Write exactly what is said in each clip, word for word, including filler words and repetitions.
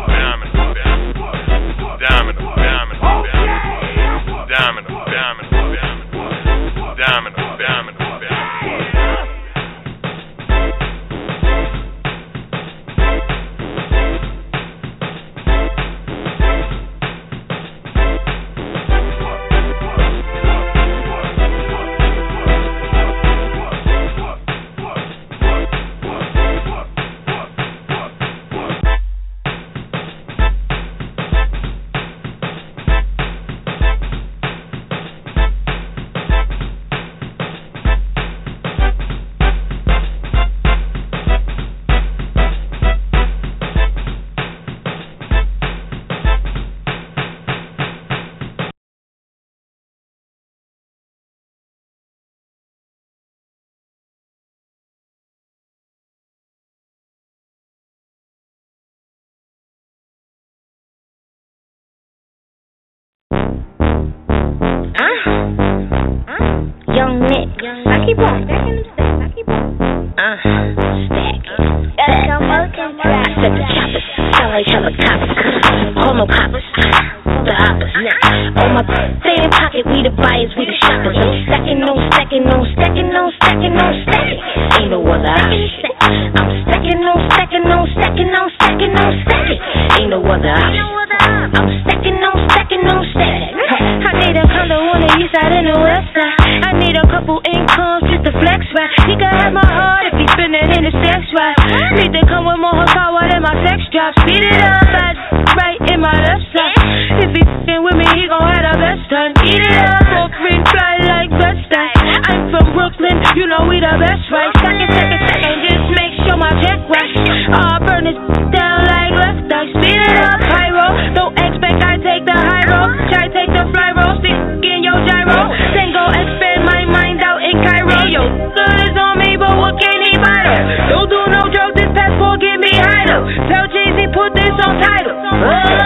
keep on stacking them stacks. I keep on. Uh, stacking. Let's go, welcome. I said the choppers, sound like helicopters. Call no coppers, the hoppers. Now, on my same pocket, we the buyers, we the shoppers. I'm stacking, no stacking, no stacking, no stacking, no stacking. Ain't no other option. I'm stacking, no stacking, no stacking, no stacking, no stacking. Ain't no other option. I'm stacking, no stacking, no stacking. I need a condo on the east side and the west side. I need a couple incomes just to flex right. He can have my heart if he's spinning in the sex right. Need to come with more horsepower than my sex drive. Speed it up, right, right in my left side. If he's f***ing with me, he gon' have the best time. Eat it up, walk green, fly like Westside. I'm from Brooklyn, you know we the best, right? Second, second, second, just make sure my check right. Oh, burn this down like left eye. Speed it up, pyro. Don't expect I take the high road. Try to take the fly road, stick in your gyro. Then go expand my mind out in Cairo. Yo, good is on me, but what can he buy though? Don't do no drugs, this passport get me high though. Tell Jay-Z put this on title. Oh,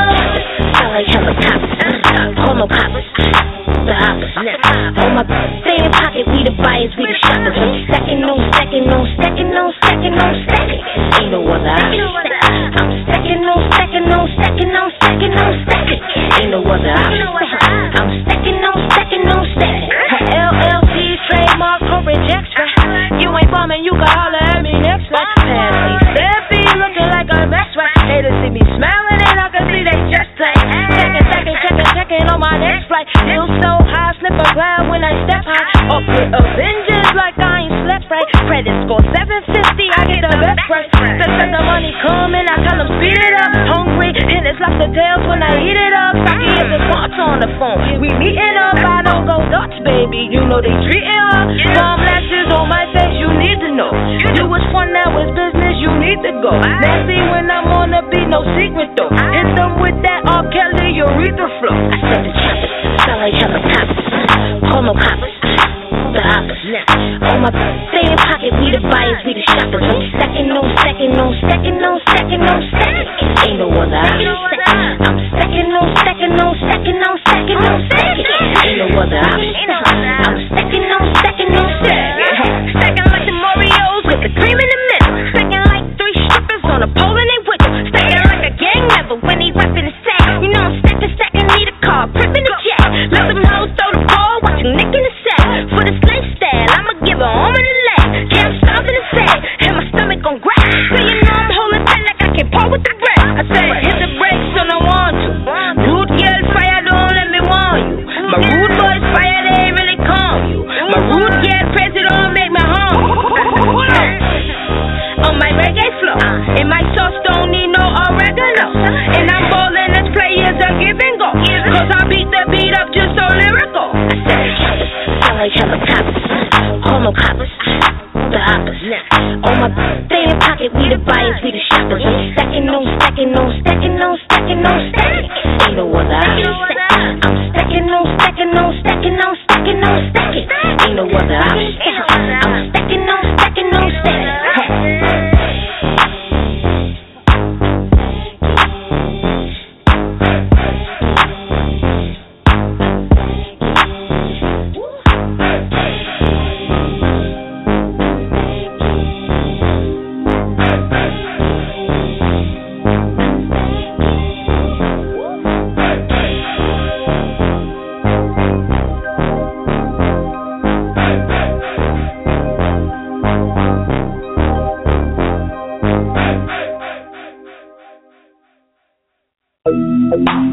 sound like helicopters, call no coppers, the hoppers. On my same pocket, we the buyers, we the shoppers. I'm stacking, no stacking, no stacking, no stacking, no stacking. Ain't no other option. I'm stacking, no stacking, no stacking, no stacking, no stacking. Ain't no other option. I'm stacking, no stacking, no stacking. L L C trademark corporate extra. You ain't bombing, you can holler at me next right. Fancy, fancy, looking like a mess right. They to see me smiling and I can see they just like checking, checking, checking, checking on my next flight. Feel so high, slip a cloud when I step high. Up with Avengers like I ain't slept right. Credit score seven fifty, I get the best price. The set the money coming, I tell them speed it up. Hungry, and it's like the tails when I eat it up. Saki is a boss on the phone. We meeting up, I don't go Dutch, baby. You know they treating her. Palm lashes on my face, you need to know. You was fun, now it's business, you need to go. Nasty when I'm on the beat, no secret though. Hit them with that R. Kelly urethra flow. I said the choppers, sound like helicopters. Call no coppers, the hoppers. On my same pocket, we the buyers, we the shoppers. I'm stacking, no stacking, no stacking, no stacking, no stacking. Ain't no other option. I'm stacking, no stacking, no stacking, no stacking, no stacking. Ain't no other option. I'm stacking, no stacking, no stacking. Stacking like the Morios with the cream in the middle. Stacking like three strippers on a pole and they wiggle. Stacking like a gang member when he rapping the sack. You know I'm stacking, stacking, need a car, pripping the jet. Let them hoes throw the ball, watch you nick in the sack. For this lifestyle, I'ma give her arm and a leg. Yeah, I'm starving to say, and my stomach gon' grab. So you know I'm holding tight like I can pour with the bread. I said hit the brakes when I want to. Rude girl fire, don't let me warn you. My rude boys fire, they really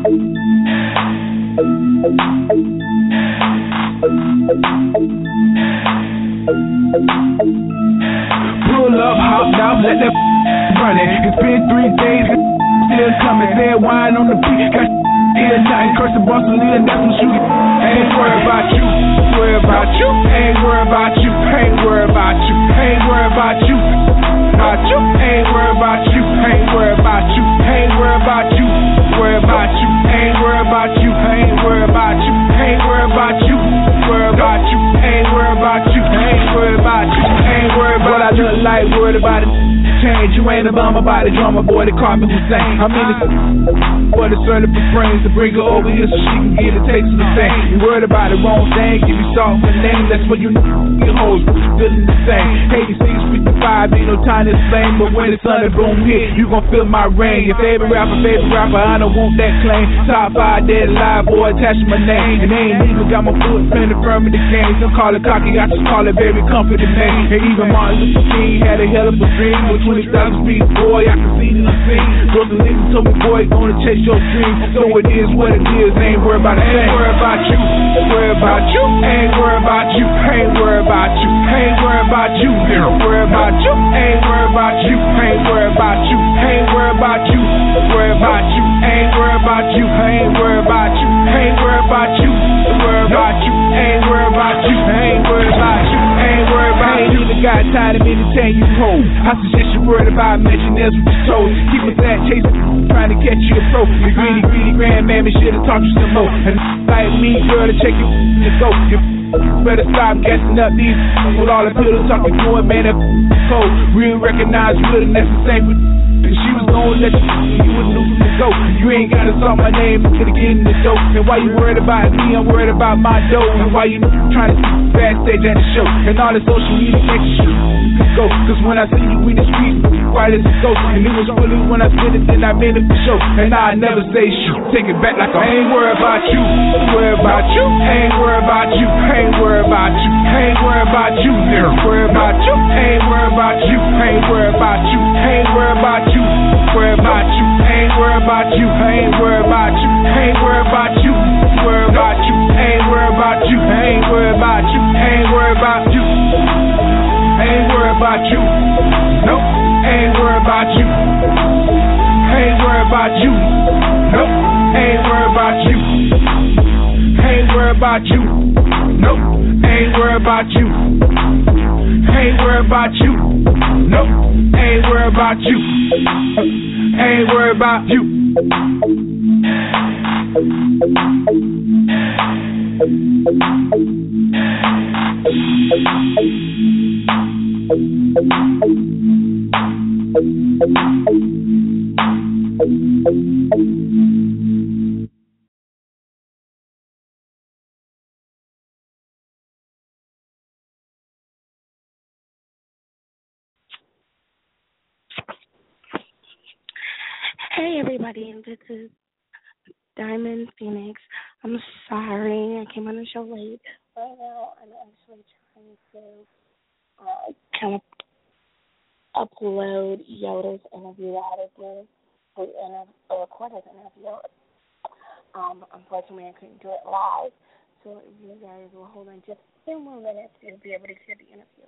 Pull up, hop out, let that run it. It's been three days, still coming. Red wine on the beat, got ear nothing. Curse the boss and leave, that's some shooting. Ain't worried about you, worried about you. Ain't worried about you, ain't worried about you. Ain't worried about you, about you. Ain't worried about you, ain't worried about you. Ain't worried about you, worried about you. Ain't worried about you, ain't worried about you. Ain't worried about you, worried about you. Ain't worried about you, ain't worried about you. Ain't worried about what I look like, worried about it. Change, you ain't a bum about it, drama boy, they call me Hussein. I'm in this for the certain for brains to bring her over here so she can get a taste of the thing. You worried about the wrong thing, give you salt for name, that's what you your hoes, but you feeling the same. eighty-six, fifty-five, ain't no time to explain, but when the sun and boom hit, you gon' feel my rain. Your favorite rapper, favorite rapper, I don't want that claim. Top five dead alive, boy, attach my name. And they ain't even got my foot spinning firm in the game. Some call it cocky, I just call it very confident man. And even Martin Luther King had a hell of a dream with twenty thousand feet, boy, I can see it in the scene. Those the niggas told me, boy, gonna chase your dreams. So it is what it is, ain't worried about it. Ain't worried about you, worried about you. Ain't worried about you, ain't worried about you. Ain't worried about you, ain't worried about you. Ain't worried about you, ain't worried about you. Ain't worried about you, worried about you. Ain't worried about you, ain't worried about you. Ain't worried about you, worried about you. Ain't worried about you, ain't worried about you. Ain't worried about you. Ain't even got time to me to tell you hold. I suggest you worried about mention that's what you told. Keep us that chasing, trying to catch you a pro. The greedy, greedy grandmammy should've taught you some more. And like me, girl, to check you in the go. You better stop guessing up these with all the pillows talking to it, man. That cold. Real recognize real, and that's the same with. And she was gonna let you, you wouldn't lose from the go. You ain't gotta talk my name to get in the dough. And why you worried about me, I'm worried about my dough. And why you trying to fast stage at the show. And all the social media extra shit go. Cause when I see you in the streets, quiet as a ghost. And it was really when I said it, then I made it for show. And I never say shoot, take it back like I ain't worried about you. Worried about you, ain't worried about you. Ain't worried about you, ain't worried about you. Never worried about you, ain't worried about you. Ain't worried about you, ain't worried about you. Worry about you, ain't worry about you, ain't worry about you, ain't worry about you, worry about you, ain't worry about you, ain't worry about you, ain't worry about you, ain't worry about you, nope, ain't worry about you, ain't worry about you, nope, ain't worry about you, ain't worry about you, nope, ain't worry about you, ain't worry about you, nope, ain't worry about you. Ain't worried about you. Hey everybody, this is Diamond Phoenix. I'm sorry I came on the show late. Right now I'm actually trying to uh, kind of upload Yoda's interview that I had to do, the inter- a recorded interview. Um, unfortunately I couldn't do it live, so if you guys will hold on just a few more minutes, you'll be able to hear the interview.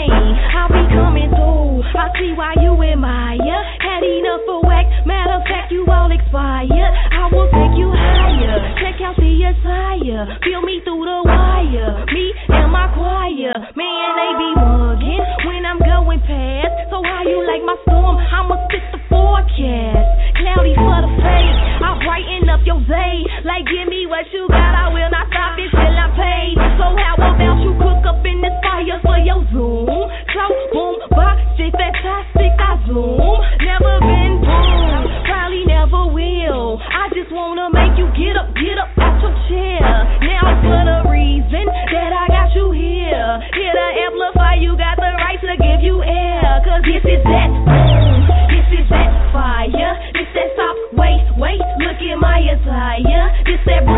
Matter of fact,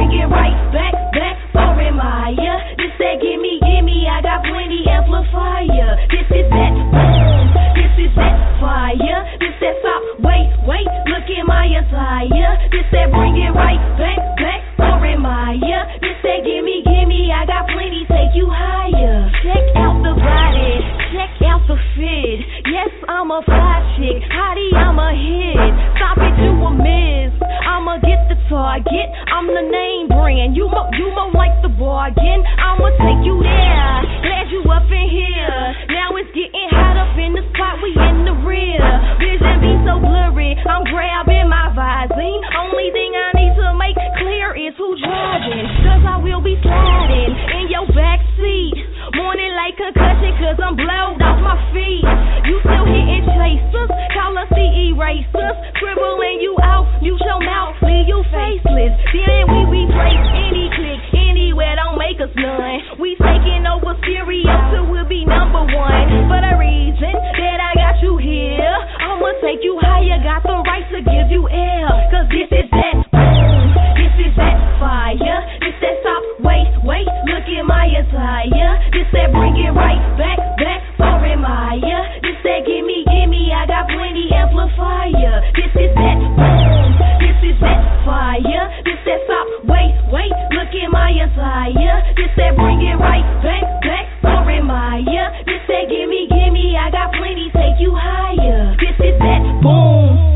bring it right back, back for Maya. This that gimme, gimme, I got plenty amplifier. This is that boom, this is that fire. This that stop, wait, wait, look at my attire. This that bring it right back, back for Maya. This that gimme, gimme, I got plenty, take you higher. Check out the body, check out the fit. Yes, I'm a fly chick, hottie, I'm a hit. Stop it, you a miss. I'ma get the target. I'm the name brand. You mo, you mo like the bargain. I'ma take you there. Glad you up in here. Now it's getting hot up in the spot. We in the rear. Vision be so blurry. I'm grabbing my Visine. Only thing I need to make clear is who driving. Cause I will be sliding in your backseat. Morning like concussion cause I'm blowed off my feet. You still hitting chasers. Call us the erasers. Scribbling you out. Mute your mouth. Leave you faceless. Then we replace any click. Anywhere don't make us none. We taking over stereo till we'll be number one. For the reason that I got you here. I'ma take you higher. Got the right to give you air. Cause this is that boom. This is that fire. This that stop. Wait, wait. Look at my attire. This that bring it right back, back for Maya. This that gimme, gimme. I got plenty amplifier. This is that boom. This is that fire. This that stop. Wait, wait. Look at my attire. This that bring it right back, back for Maya. This that gimme, gimme. I got plenty. Take you higher. This is that boom.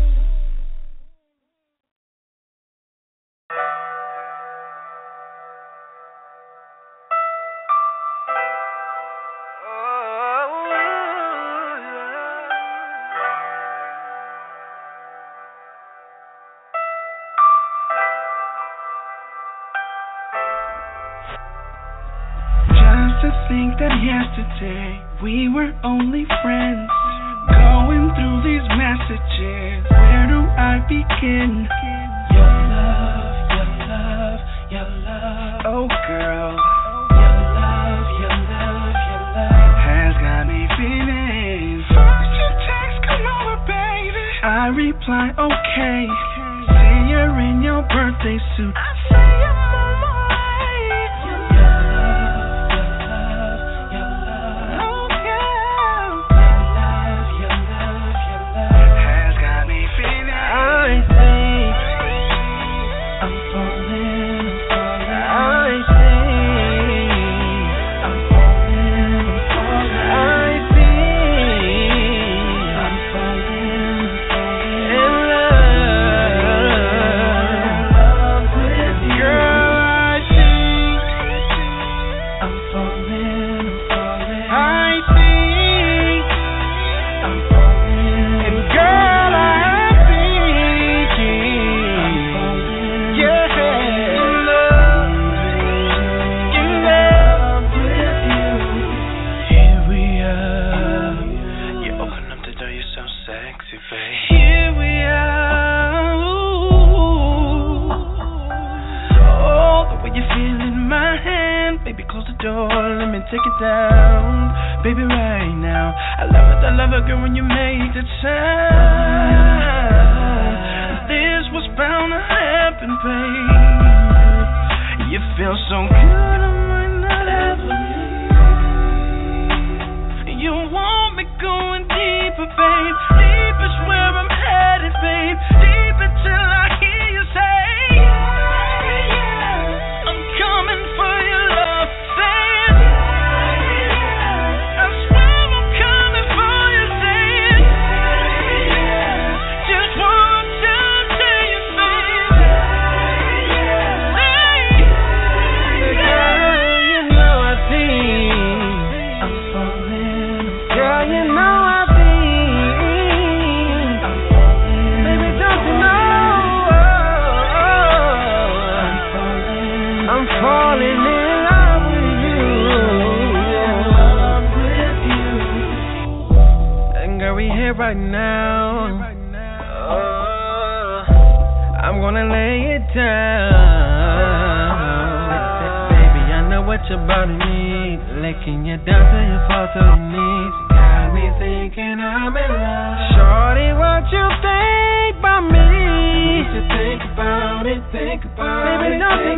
To think that yesterday we were only friends. Going through these messages, where do I begin? Your love, your love, your love. Oh girl, your love, your love, your love has got me feeling. First your text, come over, baby. I reply, okay. Say you're in your birthday suit. I say I'm on my way. Your love. Take it down, baby, right now. I love it, I love it, girl, when you make the sound. This was bound to happen, babe. You feel so good, I might not ever leave. You want me going deeper, babe. Deep is where I'm headed, babe. Deep until I hear you say, I'm coming for your love. Right now, oh, I'm gonna lay it down. Baby, I know what your body needs. Licking you down till you fall to your knees. Got me thinking I'm in love. Shorty, what you think about me? You should think about it, think about baby, it. Baby, don't you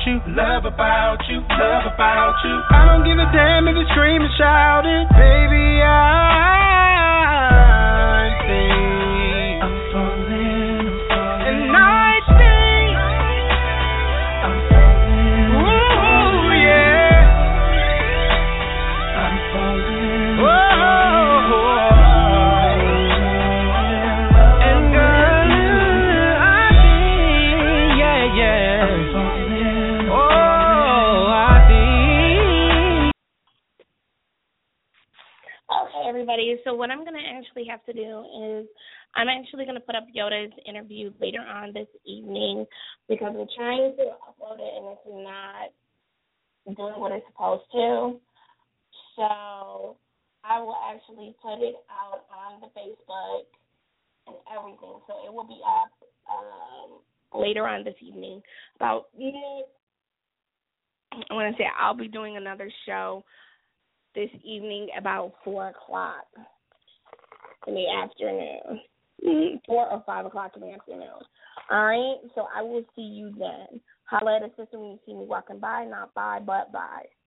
you, love about you, love about you. I don't give a damn if you scream and shout it, baby. I think I'm falling, I'm falling. And I think I'm falling. Ooh, yeah. I'm falling. Whoa. And girl, I think, yeah, yeah. I'm falling. Oh, I think. Okay, everybody. So what I'm going to actually have to do is I'm actually going to put up Yoda's interview later on this evening because I'm trying to upload it and it's not doing what it's supposed to. So I will actually put it out on the Facebook and everything. So it will be up um, later on this evening. About, you know, I want to say I'll be doing another show this evening about four o'clock in the afternoon. four or five o'clock in the afternoon. All right? So I will see you then. Holla at a sister when you see me walking by, not by, but by.